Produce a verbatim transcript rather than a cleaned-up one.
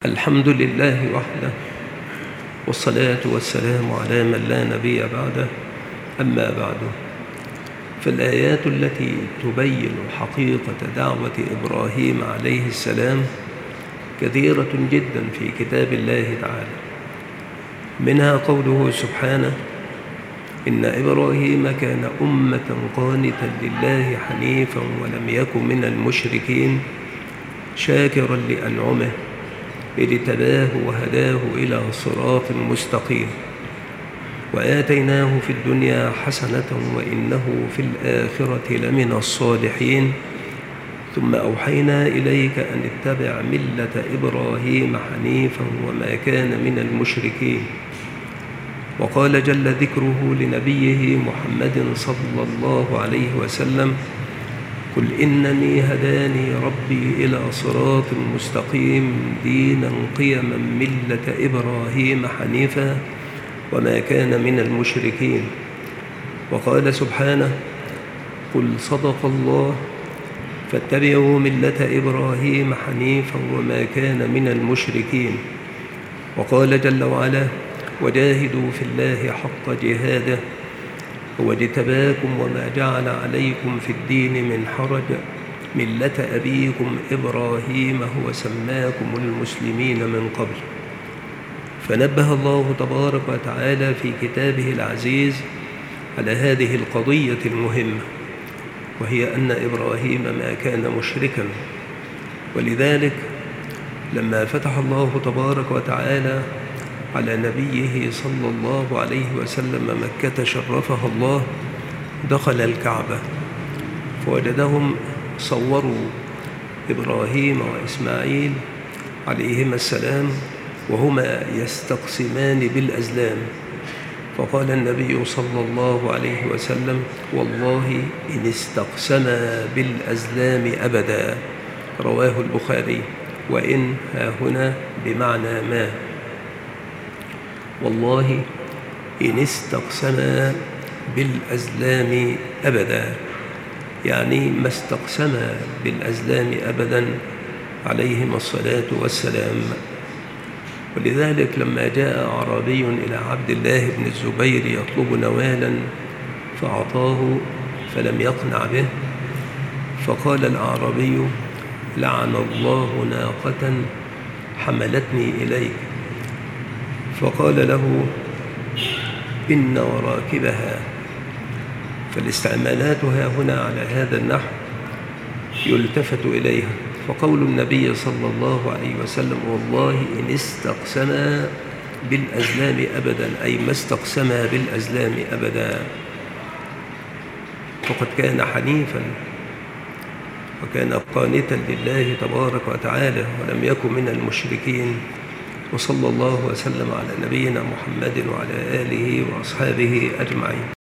الحمد لله وحده، والصلاة والسلام على من لا نبي بعده. أما بعد، فالآيات التي تبين حقيقة دعوة إبراهيم عليه السلام كثيرة جدا في كتاب الله تعالى، منها قوله سبحانه: إن إبراهيم كان أمة قانتا لله حنيفا ولم يك من المشركين شاكرا لأنعمه اجتباه وهداه إلى صراط مستقيم وآتيناه في الدنيا حسنة وإنه في الآخرة لمن الصالحين ثم أوحينا إليك أن اتبع ملة إبراهيم حنيفا وما كان من المشركين. وقال جل ذكره لنبيه محمد صلى الله عليه وسلم: قل إنني هداني ربي إلى صراط مستقيم دينا قيما ملة إبراهيم حنيفا وما كان من المشركين. وقال سبحانه: قل صدق الله فاتبعوا ملة إبراهيم حنيفا وما كان من المشركين. وقال جل وعلا: وجاهدوا في الله حق جهاده هو اجتباكم وما جعل عليكم في الدين من حرج ملة أبيكم إبراهيم هو سماكم المسلمين من قبل. فنبه الله تبارك وتعالى في كتابه العزيز على هذه القضية المهمة، وهي أن إبراهيم ما كان مشركا، ولذلك لما فتح الله تبارك وتعالى على نبيه صلى الله عليه وسلم مكة شرفها الله، دخل الكعبة فوجدهم صوروا إبراهيم وإسماعيل عليهما السلام وهما يستقسمان بالأزلام، فقال النبي صلى الله عليه وسلم: والله إن استقسما بالأزلام أبدا. رواه البخاري. وإن ها هنا بمعنى ما، والله إن استقسما بالأزلام أبدا، يعني ما استقسما بالأزلام أبدا عليهما الصلاة والسلام. ولذلك لما جاء أعرابي إلى عبد الله بن الزبير يطلب نوالا فأعطاه فلم يقنع به، فقال الأعرابي: لعن الله ناقة حملتني إليك. فقال له: إن وراكبها. فالاستعمالات ها هنا على هذا النحو يلتفت إليها. فقول النبي صلى الله عليه وسلم: والله إن استقسما بالأزلام أبدا، أي ما استقسما بالأزلام أبدا، فقد كان حنيفا وكان قانتا لله تبارك وتعالى ولم يكن من المشركين. وصلى الله وسلم على نبينا محمد وعلى آله وأصحابه أجمعين.